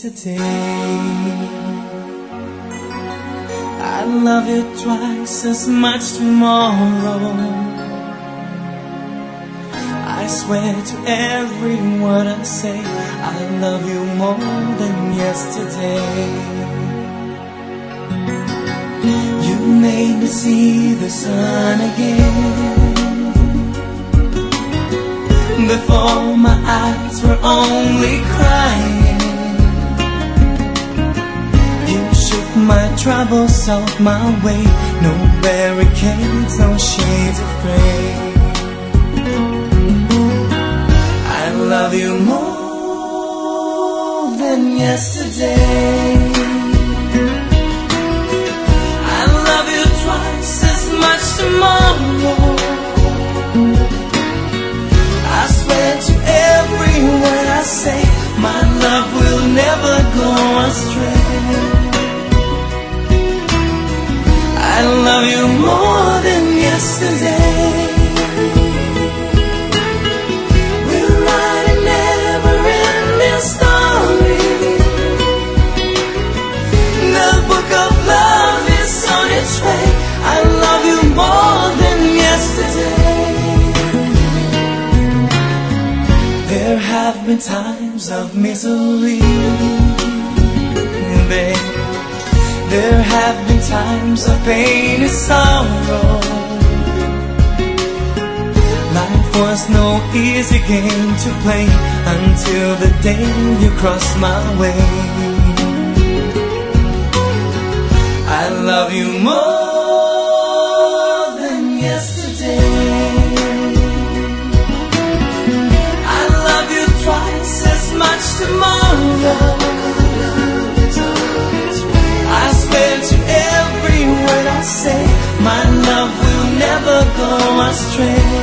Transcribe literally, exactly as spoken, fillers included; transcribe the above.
yesterday. I love you twice as much tomorrow. I swear to every word I say, I love you more than yesterday. You made me see the sun again. Before my eyes were only crying. You shook my troubles off my way. No barricades, no shades of gray. I love you more than yesterday. I love you twice as much tomorrow. I swear to every word I say, my love will never go astray. I love you more than yesterday. We're writing never-ending story. The book of love is on its way. I love you more than yesterday. There have been times of misery, babe. There have been times of pain and sorrow. Life was no easy game to play until the day you crossed my way. I love you more than yesterday. Twice as much tomorrow. I swear to every word I say, my love will never go astray.